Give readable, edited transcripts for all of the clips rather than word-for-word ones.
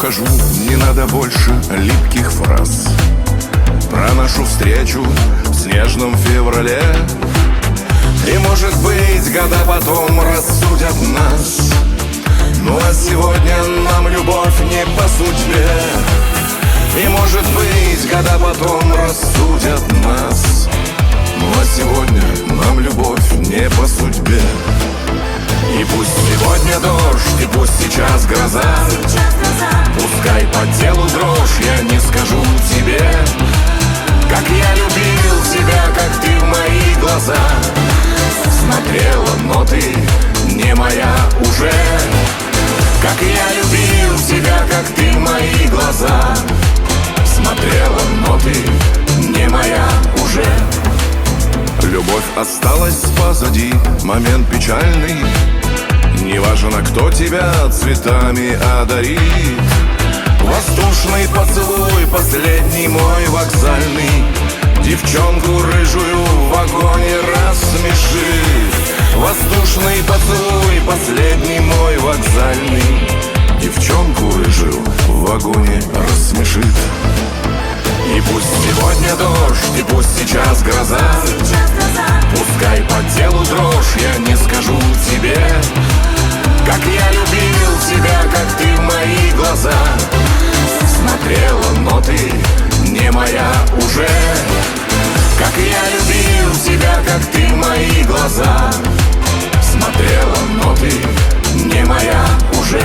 ухожу, не надо больше липких фраз про нашу встречу в снежном феврале. И, может быть, года потом рассудят нас. Ну а сегодня нам любовь не по судьбе. И, может быть, года потом рассудят нас. Ну а сегодня нам любовь не по судьбе. И пусть сегодня дождь, и пусть сейчас гроза, пускай по телу дрожь, я не скажу тебе, как я любил тебя, как ты в мои глаза смотрела, но ты не моя уже. Как я любил тебя, как ты в мои глаза смотрела, но ты не моя уже. Любовь осталась позади, момент печальный. Не важно, кто тебя цветами одарит. Воздушный поцелуй, последний мой вокзальный, девчонку рыжую в вагоне рассмешит. Воздушный поцелуй, последний мой вокзальный, девчонку рыжую в вагоне рассмешит. И пусть сегодня дождь, и пусть сейчас гроза, пускай по телу дрожь, я не скажу тебе, как я любил тебя, как ты в мои глаза смотрела, но ты не моя уже. Как я любил тебя, как ты в мои глаза смотрела, но ты не моя уже.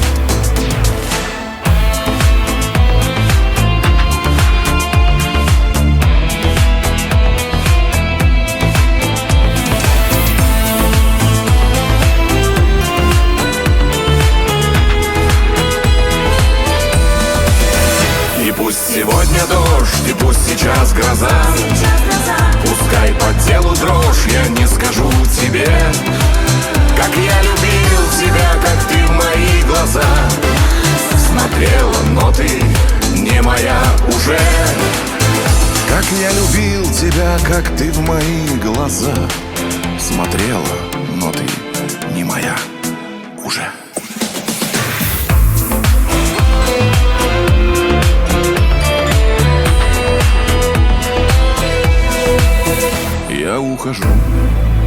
Пусть сегодня дождь, и пусть сейчас гроза, пускай по телу дрожь, я не скажу тебе, как я любил тебя, как ты в мои глаза смотрела, но ты не моя уже. Как я любил тебя, как ты в мои глаза смотрела, но ты не моя уже. Я ухожу.